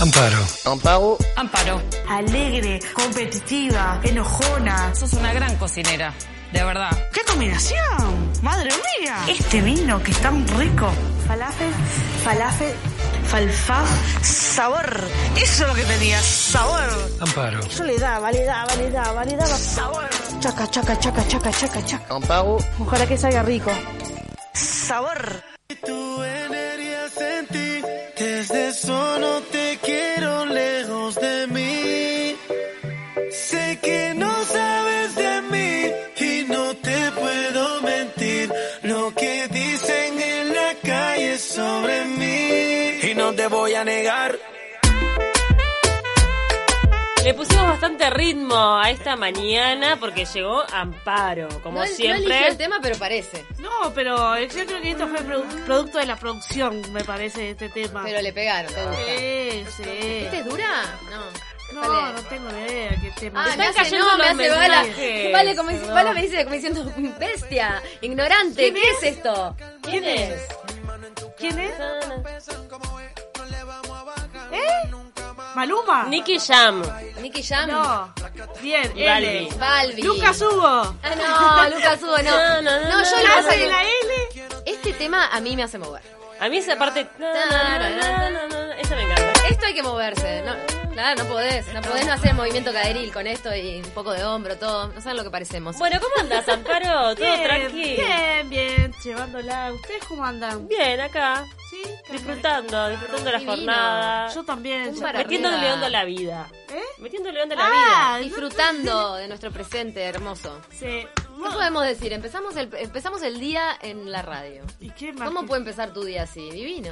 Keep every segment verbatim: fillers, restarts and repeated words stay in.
Amparo. Amparo. Amparo. Alegre, competitiva, enojona. Sos una gran cocinera, de verdad. ¡Qué combinación! ¡Madre mía! Este vino que es tan rico. Falafel, falafel, falfaf, sabor. Eso es lo que tenía, sabor. Amparo. Eso le daba, le daba, le daba, le daba sabor. Chaca, chaca, chaca, chaca, chaca, chaca. Amparo. Ojalá que salga rico. Sabor. Tu energía sentí, desde eso no te quiero lejos de mí. Sé que no sabes de mí y no te puedo mentir. Lo que dicen en la calle sobre mí y no te voy a negar. Le pusimos bastante ritmo a esta mañana porque llegó Amparo, como no, siempre. No eligió el tema, pero parece. No, pero yo creo que esto fue produ- producto de la producción, me parece, este tema. Pero le pegaron, ¿te gusta? Sí, sí. ¿Este es dura? No. No, no tengo ni idea qué tema. Ah, Están me hace, cayendo no, me los hace bala. mensajes. Vale, como dice, Bala me dice como diciendo, bestia, ignorante, ¿qué es? es esto? ¿Quién es? ¿Quién es? ¿Eh? ¿Maluma? Nicky Jam. Nicky Jam. No. Bien, Balbi. L. Balbi. Lucas Hugo. Ah, no, Lucas Hugo, no. No, no, no, No, yo no, lo ¿La que pasa hace es de la que L? este tema a mí me hace mover. A mí esa parte... No, no, no, no, no, no, esa me encanta. Esto hay que moverse. No, claro, no podés. No podés no hacer movimiento caderil con esto y un poco de hombro, todo. No saben lo que parecemos. Bueno, ¿cómo andás, Amparo? ¿Todo Bien, tranqui? bien, bien, llevándola. ¿Ustedes cómo andan? Bien, acá. Sí, Disfrutando, disfrutando la Divino. jornada. yo también. Un ya- para Metiéndole arriba. onda a la vida. ¿Eh? Metiéndole onda a la Ah, vida. Disfrutando de nuestro presente hermoso. Sí. ¿Qué podemos decir? Empezamos el, empezamos el día en la radio. ¿Y qué más? ¿Cómo que- puede empezar tu día así? Divino.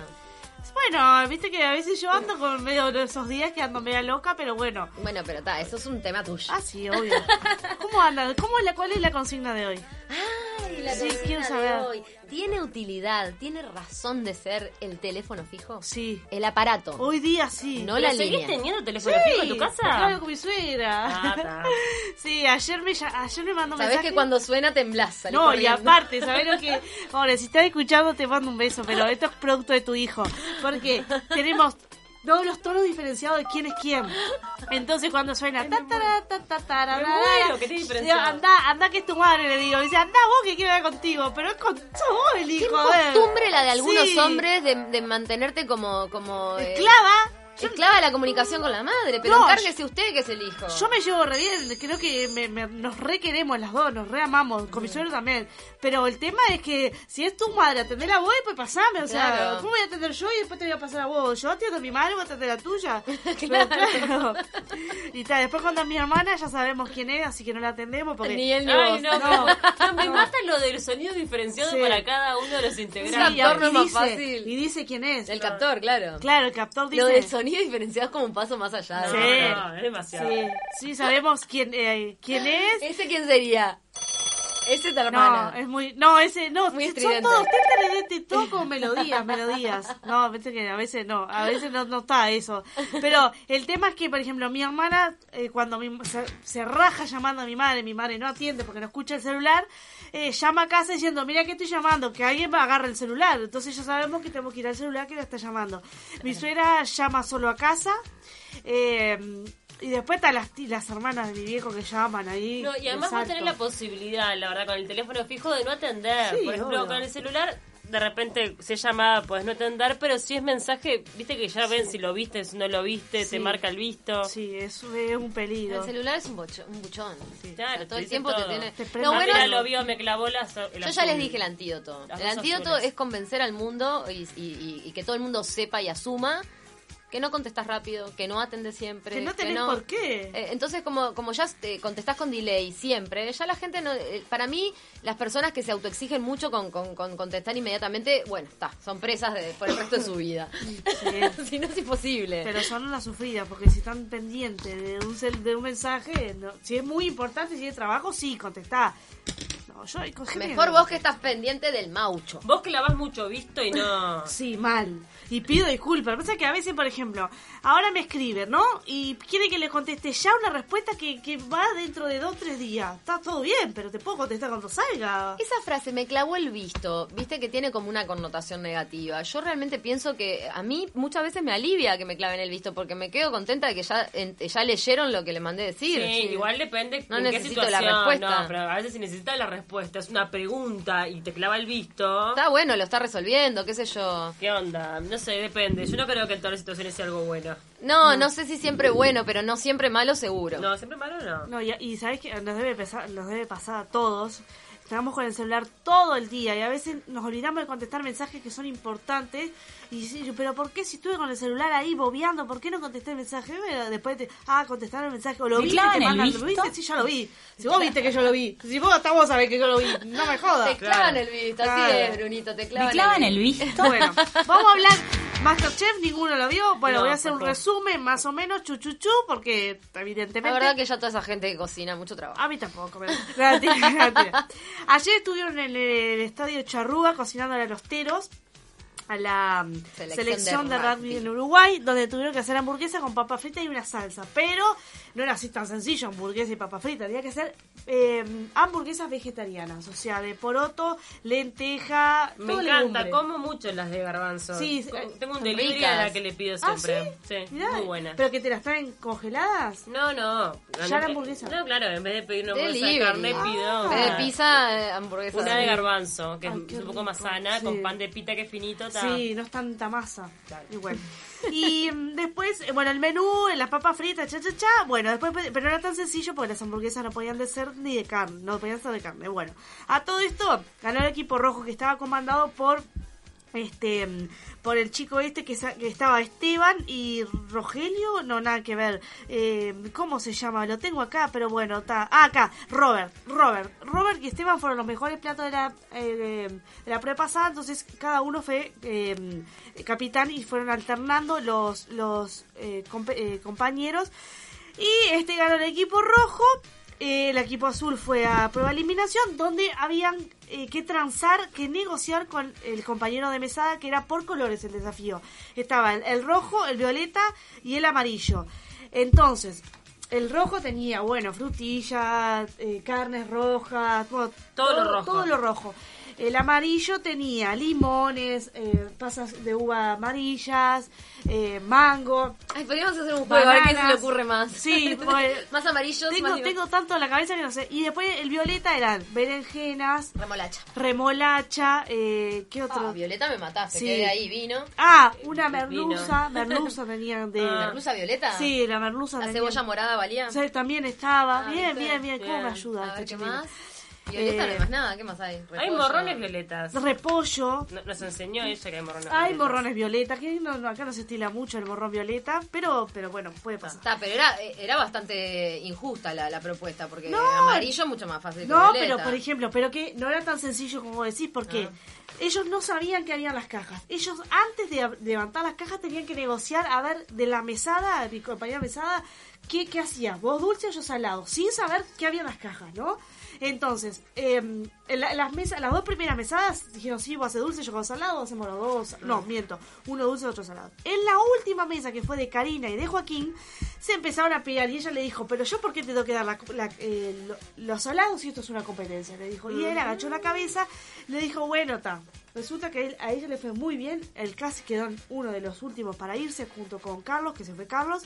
Bueno, viste que a veces yo ando con medio de esos días que ando media loca, pero bueno. Bueno, pero está, eso es un tema tuyo. Ah, sí, obvio. ¿Cómo andan? ¿Cómo es la, ¿Cuál es la consigna de hoy? Ay, la Sí, consigna quiero de saber. hoy. ¿Tiene utilidad, tiene razón de ser el teléfono fijo? Sí. El aparato. Hoy día sí. No ¿Pero la seguís línea. teniendo teléfono fijo en tu casa? Claro, con mi suegra. Ah, está. Sí, ayer me, ya- ayer me mandó un Sabés mensaje. que cuando suena temblás, salís No, y corriendo. aparte, ¿sabés lo que...? Ahora, si estás escuchando, te mando un beso, pero esto es producto de tu hijo. Porque tenemos todos los tonos diferenciados de quién es quién. Entonces, cuando suena... Ta, ta, ta, ta, ta, Me ra, muero, ra, que te digo, diferenciado. anda, anda que es tu madre, le digo. Me dice, anda vos que quiero hablar contigo. Pero es con sos vos el Qué hijo, a ver. costumbre la de algunos Sí. hombres de, de mantenerte como... como eh, Esclava. esclava de la comunicación con la madre. Pero No, encárguese usted que es el hijo. Yo me llevo re bien, creo que me, me- nos re queremos las dos, nos re amamos, con mi suegro también. Pero el tema es que si es tu madre, atender a vos y pues pasame, o sea, Claro. ¿cómo voy a atender yo y después te voy a pasar a vos? Yo atiendo a mi madre, vos atender a la tuya. Claro. Pero claro. Y tal, después cuando es mi hermana ya sabemos quién es, así que no la atendemos porque... Ni él ni Ay, vos. no, No. no, me mata lo del sonido diferenciado Sí. para cada uno de los Sí, integrantes. y, captor no es más dice, fácil. y dice quién es. El captor, claro. Claro, el captor dice... Lo del sonido diferenciado es como un paso más allá. No, Sí. no, es demasiado. Sí, sí, sabemos quién, eh, quién es. ¿Ese quién sería? Ese es tu No, hermana. es muy... No, ese... No, Muy son estridente. todos... Téntere, todo con melodías, melodías. No, viste que a veces no. A veces no, no está eso. Pero el tema es que, por ejemplo, mi hermana, eh, cuando mi- se, se raja llamando a mi madre, mi madre no atiende porque no escucha el celular, eh, llama a casa diciendo, mira que estoy llamando, que alguien va a agarrar el celular. Entonces ya sabemos que tenemos que ir al celular que la está llamando. Mi suegra llama solo a casa. Eh... Y después están las, ti- las hermanas de mi viejo que llaman ahí. No, y además va a tener la exacto. posibilidad, la verdad, con el teléfono fijo de no atender. Sí, Por ejemplo, obvio. con el celular, de repente, si es llamada, puedes no atender, pero si es mensaje, viste que ya ven si lo viste, si no lo viste, Sí. te marca el visto. Sí, es, es un peligro. El celular es un, bocho, un buchón. Sí. Claro, O sea, todo te el dice tiempo te todo. tiene... Te No, prende bueno, Mira, lo vio, me clavó la, el yo azul. ya les dije el antídoto. Las El dos antídoto azules. es convencer al mundo y, y- y- y que todo el mundo sepa y asuma que no contestás rápido, que no atendes siempre. Que no tenés no- por qué. Eh, entonces, como, como ya te contestás con delay siempre, ya la gente no... eh, para mí, las personas que se autoexigen mucho con, con, con contestar inmediatamente, bueno, está, son presas de- por el resto de su vida. Si no es imposible. Pero son una sufrida, porque si están pendientes de un cel- de un mensaje, no- si es muy importante, si es trabajo, sí, contestá. No, yo hay cosas que Mejor no. vos que estás pendiente del maucho. Vos que lavas mucho visto y no... Sí, mal. Y pido disculpas. Pasa que a veces, por ejemplo, ahora me escribe, ¿no? Y quiere que le conteste ya una respuesta que, que va dentro de dos o tres días. Está todo bien, pero te puedo contestar cuando salga. Esa frase, me clavó el visto, viste que tiene como una connotación negativa. Yo realmente pienso que a mí muchas veces me alivia que me claven el visto porque me quedo contenta de que ya, en- ya leyeron lo que le mandé decir. Sí, igual depende No en qué necesito la situación. respuesta. No, pero a veces si necesitas la respuesta, es una pregunta y te clava el visto. Está bueno, lo está resolviendo, qué sé yo. ¿Qué onda? No sé, depende. Yo no creo que en todas las situaciones sea algo bueno. No, no sé si siempre bueno, pero no siempre malo seguro. No, siempre malo no. No, y, y sabes que nos debe, pasar, nos debe pasar a todos. Estamos con el celular todo el día y a veces nos olvidamos de contestar mensajes que son importantes. Y sí, pero ¿por qué si estuve con el celular ahí bobeando? ¿Por qué no contesté el mensaje? Bueno, después te, ah, contestar el mensaje. O lo ¿Me viste, clavan te el mandan, visto? ¿lo viste? Sí, yo lo vi. Si vos viste que yo lo vi. Si vos hasta vos sabés que yo lo vi. No me jodas. Te clavan el visto, así Claro. es, Brunito, te clavan, ¿Me clavan el visto? Bueno, vamos a hablar. Masterchef, ninguno lo vio. Bueno, No, voy a hacer un por favor. resumen, más o menos, chuchuchu, porque evidentemente. La verdad que ya toda esa gente que cocina, mucho trabajo. A mí tampoco, pero... Mentira, mentira. Ayer estuvieron en el estadio Charrúa cocinando a los teros a la mm, Selección selección de de rugby rugby. en Uruguay, donde tuvieron que hacer hamburguesa con papa frita y una salsa. Pero no era así tan sencillo, hamburguesa y papa frita. Tenía que ser eh, hamburguesas vegetarianas, o sea, de poroto, lenteja, Me todo encanta, legumbre. como mucho las de garbanzo. Sí, Co- eh, Tengo un son delivery ricas. a la que le pido ¿Ah, siempre. sí? sí, Mirá, muy buena. ¿Pero que te las traen congeladas? No, no. Ya la hamburguesa. No, claro, en vez de pedir una hamburguesa de Delivery. carne, pido En vez de una- pizza, eh, hamburguesa. una de garbanzo, que Ay, es qué un poco más rico, sana, sí. con pan de pita que es finito. ta. Sí, no es tanta masa. Claro. Y bueno. Y mm, después, eh, bueno, el menú, eh, las papas fritas, cha, cha, cha. Bueno, después, pero no era tan sencillo porque las hamburguesas no podían de ser ni de carne, no podían ser de carne. Bueno, a todo esto ganó el equipo rojo que estaba comandado por este mm, por el chico este que, sa- que estaba Esteban y Rogelio, no, nada que ver. Eh, ¿Cómo se llama? Lo tengo acá, pero bueno, está. Ah, acá, Robert, Robert. Robert y Esteban fueron los mejores platos de la, eh, de, de la prueba pasada, entonces cada uno fue eh, capitán y fueron alternando los, los eh, compa- eh, compañeros. Y este ganó el equipo rojo. Eh, el equipo azul fue a prueba de eliminación, donde habían eh, que transar, que negociar con el compañero de mesada, que era por colores el desafío. Estaba el, el rojo, el violeta y el amarillo. Entonces, el rojo tenía, bueno, frutillas, eh, carnes rojas, todo, Todo lo rojo. Todo lo rojo. El amarillo tenía limones, eh, pasas de uva amarillas, eh, mango. Ay, podríamos hacer un juego, a ver qué se le Bananas. ocurre más. Sí, bueno, más amarillos, Tengo, más tengo tanto en la cabeza que no sé. Y después el violeta eran berenjenas, remolacha. remolacha, eh, ¿qué otro? Ah, Violeta me mataste, Sí. quedé ahí, vino. Ah, una merluza, merluza tenían de... Ah. ¿Merluza violeta? Sí, la merluza ¿La tenían. cebolla morada valía? O sea, también estaba. Ah, bien, ¿viste? bien, bien, ¿cómo Bien. me ayuda A este ver, ¿qué chiquilín? más? Violeta Eh, no hay más nada, ¿qué más hay? Hay Repollo. morrones violetas. Repollo. No- Nos enseñó ella que hay morrones Hay violetas. morrones violeta, que no, no, acá no se estila mucho el morrón violeta, pero, pero bueno, puede pasar. Está, pero era, era bastante injusta la, la propuesta, porque No. amarillo es mucho más fácil que No, violeta. pero por ejemplo, pero que no era tan sencillo como decís, porque Ah. ellos no sabían que habían las cajas. Ellos antes de ab- de levantar las cajas tenían que negociar a ver de la mesada, de mi compañera mesada, qué, qué hacía, vos dulce o yo salado, sin saber qué había en las cajas, ¿no? Entonces, eh, en la- las mesas, las dos primeras mesadas dijeron, sí, vos haces dulce, yo hago salado, hacemos los dos. No, miento, uno dulce, otro salado. En la última mesa, que fue de Karina y de Joaquín, se empezaron a pelear y ella le dijo, pero yo por qué te tengo que dar la, la- eh, lo- los salados si esto es una competencia, le dijo. Y él agachó la cabeza, le dijo, bueno, está. Resulta que él- a ella le fue muy bien, él casi quedó en uno de los últimos para irse junto con Carlos, que se fue Carlos.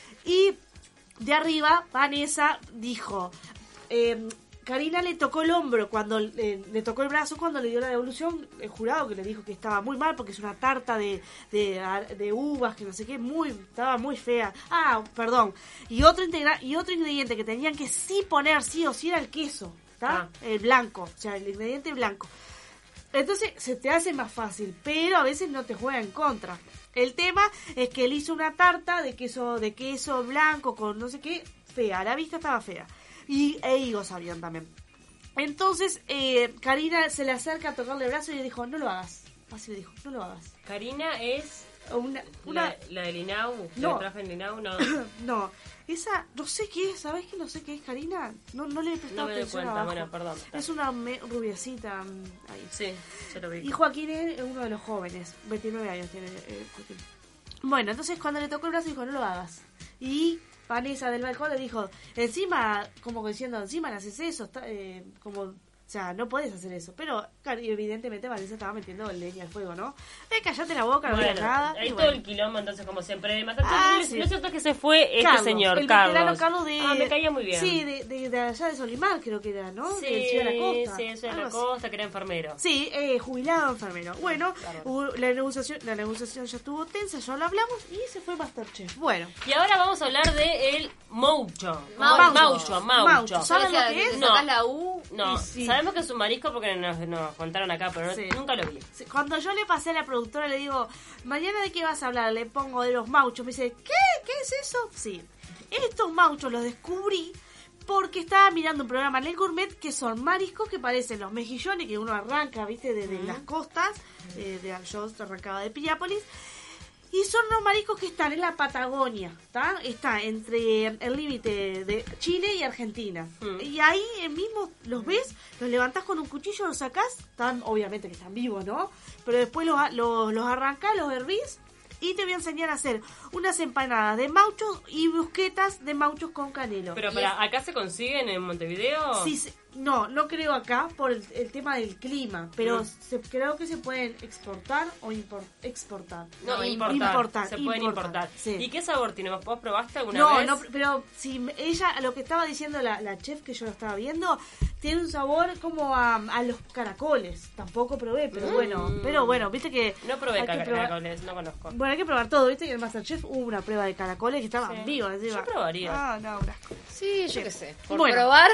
Y de arriba, Vanessa dijo, eh, Karina le tocó el hombro cuando eh, le tocó el brazo cuando le dio la devolución, el jurado que le dijo que estaba muy mal porque es una tarta de, de, de uvas, que no sé qué, muy, estaba muy fea. Ah, perdón. Y otro integra y otro ingrediente que tenían que sí poner sí o sí era el queso, ¿está? Ah. El blanco, o sea, el ingrediente blanco. Entonces se te hace más fácil, pero a veces no te juega en contra. El tema es que él hizo una tarta de queso, de queso blanco con no sé qué, fea, a la vista estaba fea. Y e higos habían también. Entonces, eh, Karina se le acerca a tocarle el brazo y le dijo, no lo hagas. Así le dijo, no lo hagas. Karina es Una, una... La, la del Inau, No. la traje en Inau, no. No, esa, no sé qué es, ¿sabés que no sé qué es, Karina? No, no le he prestado No me doy atención cuenta, abajo. bueno, perdón. Es una me- rubiecita mm, ahí. Sí, yo lo vi. Y Joaquín es uno de los jóvenes, veintinueve años tiene eh, Joaquín. Bueno, entonces cuando le tocó el brazo dijo, no lo hagas. Y Vanessa del balcón le dijo, encima, como diciendo, encima le haces eso, está, eh, como... O sea, no podés hacer eso. Pero, claro, y evidentemente Vanessa estaba metiendo leña al fuego, ¿no? Eh, callate la boca, no Bueno, digas nada. hay y todo bueno. el quilombo, entonces, como siempre. Más Ah, lo, sí. lo cierto es que se fue este Carlos, señor, el veterano Carlos. Carlos de... Ah, me caía muy bien. Sí, de, de, de allá de Solimar creo que era, ¿no? Sí, de Ciudad de la Costa. sí, eso de algo la así. costa, que era enfermero. Sí, eh, jubilado enfermero. Bueno, Claro. hubo- la negociación la negociación ya estuvo tensa, ya lo hablamos y se fue Masterchef. Bueno, Y ahora vamos a hablar de el Moucho. Maucho. Maucho, Maucho. Maucho. ¿Saben O sea, lo que es? te No. sacás la U. No, Y sí. sabemos que es un marisco porque nos, nos contaron acá, pero no- Sí. nunca lo vi. sí, cuando yo le pasé a la productora le digo, mañana de qué vas a hablar, le pongo de los mauchos. Me dice, ¿qué? ¿Qué es eso? Sí, estos mauchos los descubrí porque estaba mirando un programa en el Gourmet que son mariscos que parecen los mejillones que uno arranca, viste, desde las costas, eh, de yo arrancaba de Piriápolis. Y son los mariscos que están en la Patagonia, ¿está? Está entre el límite de Chile y Argentina. Mm. Y ahí mismo los ves, los levantás con un cuchillo, los sacás, están, obviamente que están vivos, ¿no? Pero después los, los, los arrancás, los hervís y te voy a enseñar a hacer unas empanadas de mauchos y brusquetas de mauchos con canelo. Pero para, ¿acá se consiguen en Montevideo? Sí, se- no, no creo acá por el, el tema del clima, pero Mm. se, creo que se pueden exportar o impor- exportar. No, No, importar. importar, Se pueden importar, importar. sí. ¿Y qué sabor tiene? ¿Vos probaste alguna No, vez? no, pero si me- ella, lo que estaba diciendo la, la chef que yo lo estaba viendo, tiene un sabor como a, a los caracoles. Tampoco probé, pero Mm. bueno, pero bueno, viste que... No probé hay que car- probar- caracoles, no conozco. Bueno, hay que probar todo, viste que en el Masterchef hubo una prueba de caracoles que estaban Sí. vivos. encima. Yo probaría. Ah, no, un asco. Sí, yo qué sé. Por Bueno. probar.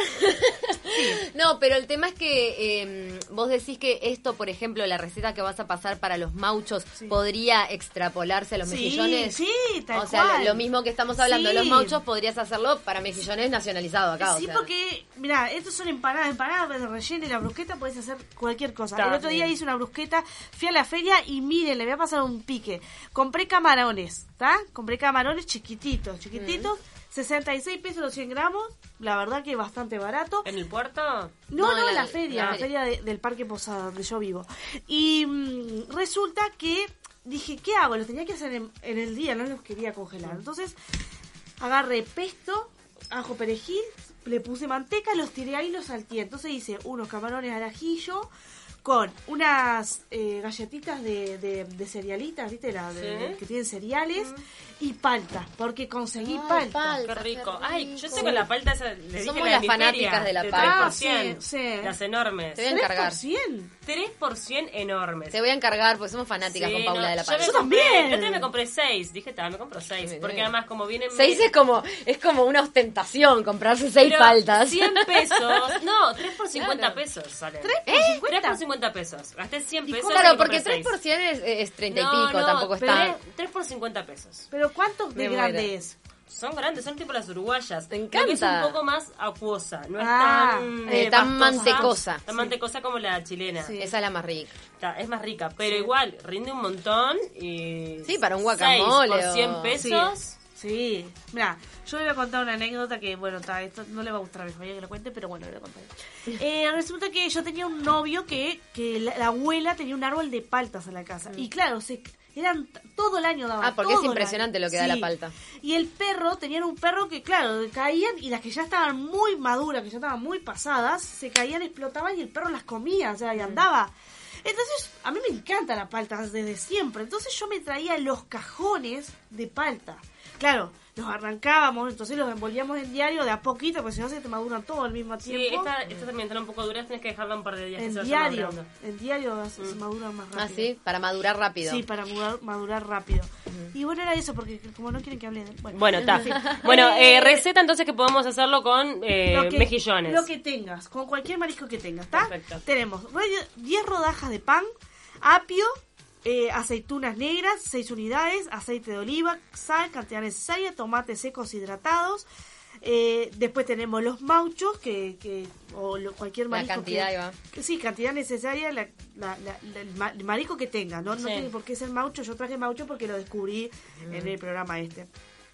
No, pero el tema es que eh, vos decís que esto, por ejemplo, la receta que vas a pasar para los mauchos, podría extrapolarse a los Sí, mejillones. sí, tal O sea, cual. lo mismo que estamos hablando de los Sí. mauchos, podrías hacerlo para mejillones nacionalizados acá. o Sí, sea. porque, mira, estos son empanadas, empanadas de relleno y la brusqueta puedes hacer cualquier cosa. Está el otro día bien. hice una brusqueta, fui a la feria y miren, le voy a pasar un pique. Compré camarones, ¿está? Compré camarones chiquititos, chiquititos, sesenta y seis pesos los cien gramos, la verdad que bastante barato. ¿En el puerto? No, No, no, en la, la- feria, la la feria de- del Parque Posada, donde yo vivo. Y mm, resulta que dije, ¿qué hago? Los tenía que hacer en, en el día, no los quería congelar. Entonces, agarré pesto, ajo, perejil, le puse manteca, los tiré ahí y los salteé. Entonces hice unos camarones al ajillo con unas eh, galletitas de, de, de cerealitas, ¿viste? La, de- Sí. que tienen cereales y palta, porque conseguí Ay, palta. palta. Qué rico. qué Ay, yo rico. tengo la palta esa, le dije Somos la las de fanáticas Nigeria, de la de palta. tres por Ah, cien. sí, sí. Las enormes. Te voy a ¿tres encargar. por cien? tres por cien enormes. Te voy a encargar, porque somos fanáticas Sí, con Paula no, de la yo me Palta. Yo compré- también. El otro día me compré seis. Dije, ta, me compro seis. Muy Porque bien. además, como vienen. Seis es como, es como una ostentación comprarse seis Pero paltas. cien pesos. No, tres por cincuenta Claro. pesos salen. ¿Tres por ¿Eh? cincuenta? tres por cincuenta pesos. Gasté cien pesos. Claro, y porque compré tres por seis. cien es, es treinta No, y pico, no, tampoco pero está. tres por cincuenta pesos. Pero ¿cuántos de Me grande muero. es? Son grandes, son tipo las uruguayas. Me Lo que es un encanta. poco más acuosa. No es Ah, tan. eh, eh, tan pastosa, mantecosa. Tan mantecosa como la chilena. Sí. Esa es la más rica. Está, es más rica, pero igual rinde un montón y Sí, para un guacamole seis por cien o- pesos. Sí, mira, yo le voy a contar una anécdota que, bueno, ta, esto no le va a gustar a mi familia que lo cuente, pero bueno, le voy a contar. Eh, resulta que yo tenía un novio que, que la, la abuela tenía un árbol de paltas en la casa. Y claro, se, eran t- todo el año daban. Ah, porque todo es el impresionante año. lo que da Sí. la palta. Y el perro, tenían un perro que, claro, caían y las que ya estaban muy maduras, que ya estaban muy pasadas, se caían, explotaban y el perro las comía, o sea, y andaba. Entonces, a mí me encanta la palta desde siempre. Entonces yo me traía los cajones de palta. Claro, los arrancábamos, entonces los envolvíamos en diario de a poquito, porque si no se te maduran todo al mismo Sí, tiempo. esta, esta también está un poco dura, tienes que dejarla un par de días que en se vaya diario, madurando. en diario se se maduran más rápido. Ah, sí, para madurar rápido. Sí, para madurar, madurar rápido. Y bueno, era eso, porque como no quieren que hable de... Bueno, Bueno, está. en fin. Bueno, eh, Eh, receta entonces que podemos hacerlo con eh, lo que- mejillones. Lo que tengas, con cualquier marisco que tengas, ¿está? Perfecto. Tenemos diez rodajas de pan, apio, eh, aceitunas negras, seis unidades, aceite de oliva, sal, cantidad necesaria, tomates secos hidratados, Eh, después tenemos los mauchos, que, que o lo, cualquier marisco. La cantidad, que, Iván. que sí, cantidad necesaria, la, la, la, la- el, ma- el marisco que tenga, ¿no? No Sí. tiene por qué ser maucho. Yo traje maucho porque lo descubrí en el programa este.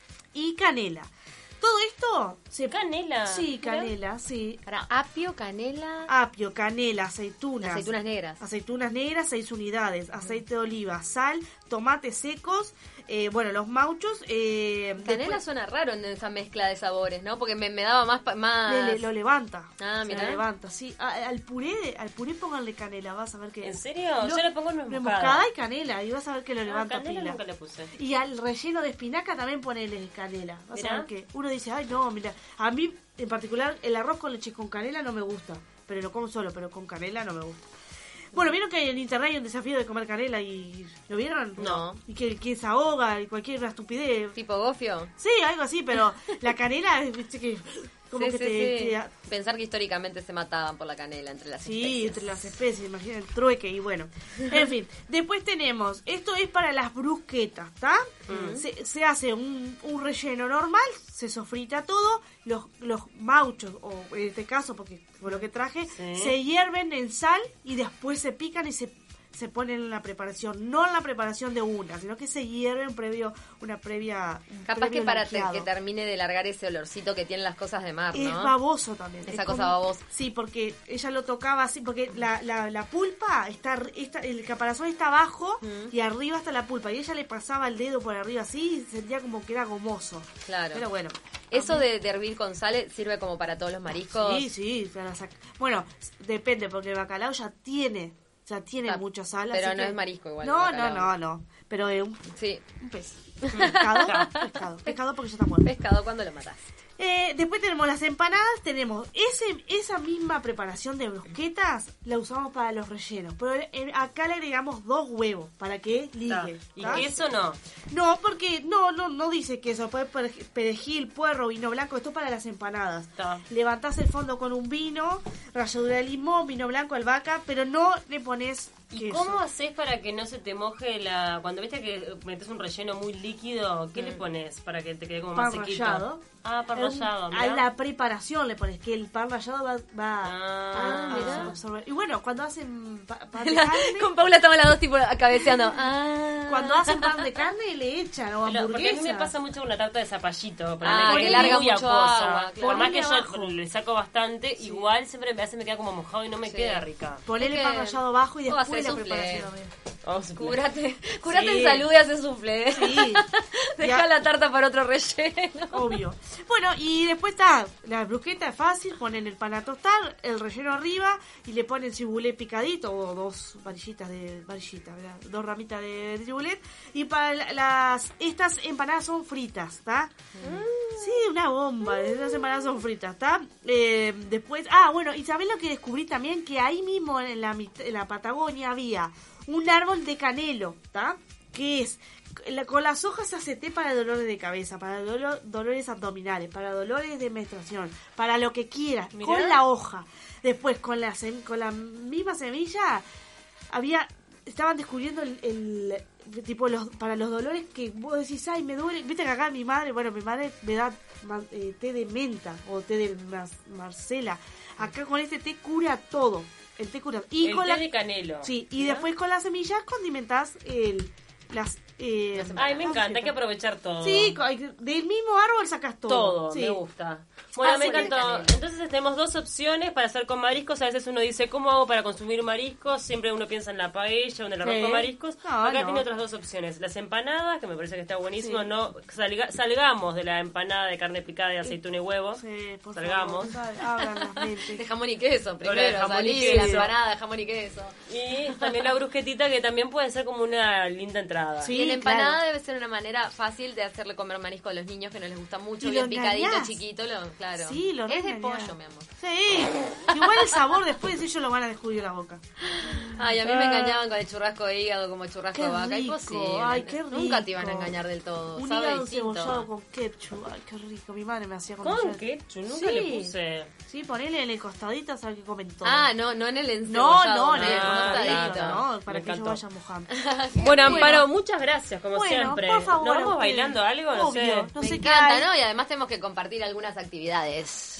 Y canela. Todo esto se... Canela. Sí, Mirá. canela, sí. Para apio, canela, Apio, canela, aceitunas. aceitunas negras. Aceitunas negras, seis unidades, aceite de oliva, sal, tomates secos, eh, bueno, los mauchos. Eh, Canela después- suena raro en esa mezcla de sabores, ¿no? Porque me, me daba más... pa- más... le- le- lo levanta. Ah, Se mirá. lo levanta, sí. A- al puré, al puré pónganle canela, vas a ver que... ¿En serio? Yo le pongo nuez nuez moscada. moscada y canela, y vas a ver que lo Ah, levanta canela pila. nunca le puse. Y al relleno de espinaca también ponele canela. Vas Mirá. a ver que uno dice, ay no, mira, a mí en particular el arroz con leche con canela no me gusta, pero lo como solo, pero con canela no me gusta. Bueno, ¿vieron que en internet hay un desafío de comer canela y lo vieron? No. Y que, que se ahoga y cualquier una estupidez. ¿Tipo gofio? Sí, algo así, pero la canela, viste que como Sí, que sí, te, sí. te- Pensar que históricamente se mataban por la canela entre las Sí, especies. entre las especies, imagina el trueque y bueno. En fin, después tenemos, esto es para las brusquetas, ¿está? Se, se hace un, un relleno normal, se sofrita todo, los, los mauchos, o en este caso, porque fue lo que traje, Sí. se hierven en sal y después se pican y se, se ponen en la preparación, no en la preparación de una, sino que se hierven previo, una previa... un Capaz que previo para te- limpiado. que termine de largar ese olorcito que tienen las cosas de mar, Es ¿no? baboso también. Esa Es cosa como- babosa. Sí, porque ella lo tocaba así, porque la, la, la pulpa, está, está el caparazón está abajo y arriba está la pulpa. Y ella le pasaba el dedo por arriba así y sentía como que era gomoso. Claro. Pero bueno. Eso de, de hervir con sal sirve como para todos los mariscos. Sí, sí. se la saca. Bueno, depende, porque el bacalao ya tiene, ya tiene Ah, mucha sal. pero así no que- es marisco igual, No, el no, bacalao. no, no. Pero es un, Sí. un pez. Pescado, pescado. Pescado porque ya está muerto. Pescado cuando lo matas. Eh, después tenemos las empanadas, tenemos ese esa misma preparación de brusquetas, la usamos para los rellenos, pero eh, acá le agregamos dos huevos para que Está. ligue. ¿Y ¿tá? queso no? No, porque no no no dice queso, puede perej- perejil, puerro, vino blanco, esto para las empanadas. Está. Levantás el fondo con un vino, ralladura de limón, vino blanco, albahaca, pero no le pones ¿Y queso. cómo haces para que no se te moje la... Cuando viste que metes un relleno muy líquido, ¿qué le pones para que te quede como Pan más sequito? rallado. Ah, pan Un- rallado, A mirá. la preparación le pones que el pan rallado va, va Ah, a mirá. absorber. Y bueno, cuando hacen pa- pan de carne, Con Paula estamos las dos tipo cabeceando. Ah. cuando hacen pan de carne le echan o Pero, porque a mí hamburguesa. me pasa mucho con la tarta de zapallito. Por Ah, que es larga muy mucho acuoso. agua, Por claro. más que Ponele yo abajo. le saco bastante, igual siempre me hace me queda como mojado y no me Sí. queda rica. Ponele Es que pan rallado abajo y vos después hacés la soufflé. preparación. también. Oh, sí. Curate, curate Sí. en salud y hace soufflé. Sí. Deja Ya. la tarta para otro relleno. Obvio. Bueno, y después está la brusqueta, es fácil, ponen el pan a tostar, el relleno arriba y le ponen cibulet picadito o dos varillitas de varillitas, ¿verdad? Dos ramitas de cibulet y para la- las estas empanadas son fritas, ¿está? Sí, una bomba, esas empanadas son fritas, ¿está? Eh, después, ah, bueno, y ¿sabés lo que descubrí también? Que ahí mismo en la, mit- en la Patagonia había un árbol de canelo, ¿está? Que es, la- con las hojas se hace té para dolores de cabeza, para dolo- dolores abdominales, para dolores de menstruación, para lo que quieras, Mirá. con la hoja. Después, con la, sem- con la misma semilla, había estaban descubriendo el, el- tipo los para los dolores que vos decís, ay, me duele. Viste que acá mi madre, bueno, mi madre me da ma- eh, té de menta o té de mas- marcela. Acá con este té cura todo. El té cura. Y El con té la de canelo. Sí, y después con las semillas condimentás el las eh, Las Ay, me ¿cómo se encanta, hay que llama? aprovechar todo. Sí, co- del mismo árbol sacas todo. Todo, Sí. me gusta. Bueno, Ah, me sí, encantó. canela. Entonces tenemos dos opciones para hacer con mariscos. A veces uno dice, ¿cómo hago para consumir mariscos? Siempre uno piensa en la paella o en el arroz Sí. con mariscos. No, Acá no. tiene otras dos opciones. Las empanadas, que me parece que está buenísimo. Sí. No salga- Salgamos de la empanada de carne picada y aceituna y huevo. Sí, por Salgamos. favor, abran las De mentes. jamón y queso, Hola, primero. de jamón y salí de la queso. empanada de jamón y queso. Y también la brusquetita, que también puede ser como una linda entrada. Sí. Y la empanada claro. debe ser una manera fácil de hacerle comer marisco a los niños que no les gusta mucho, Y bien lo picadito, engañás. chiquito, lo, claro. Sí, lo Es de reengañás. pollo, mi amor. Sí, igual el sabor después ellos lo van a descubrir en la boca. Ay, a mí me engañaban con el churrasco de hígado como churrasco Qué de vaca. rico, Imposible. ay, qué Nunca te iban a rico. engañar del todo. Un Sabe hígado distinto. cebollado con ketchup, ay, qué rico. Mi madre me hacía con ¿Con ayer. ketchup? Nunca Sí. le puse. Sí, ponele en el costadito, sabe que comen todo. Ah, no, no en el no, encebollado. no, en el Ah, costadito, costadito. no, para Me que encantó. yo vaya mojando. Bueno, Amparo, muchas gracias, como Bueno, siempre. por favor, ¿Nos vamos ustedes. bailando algo? No Obvio, sé. no Me sé qué encanta, hay. ¿no? Y además tenemos que compartir algunas actividades.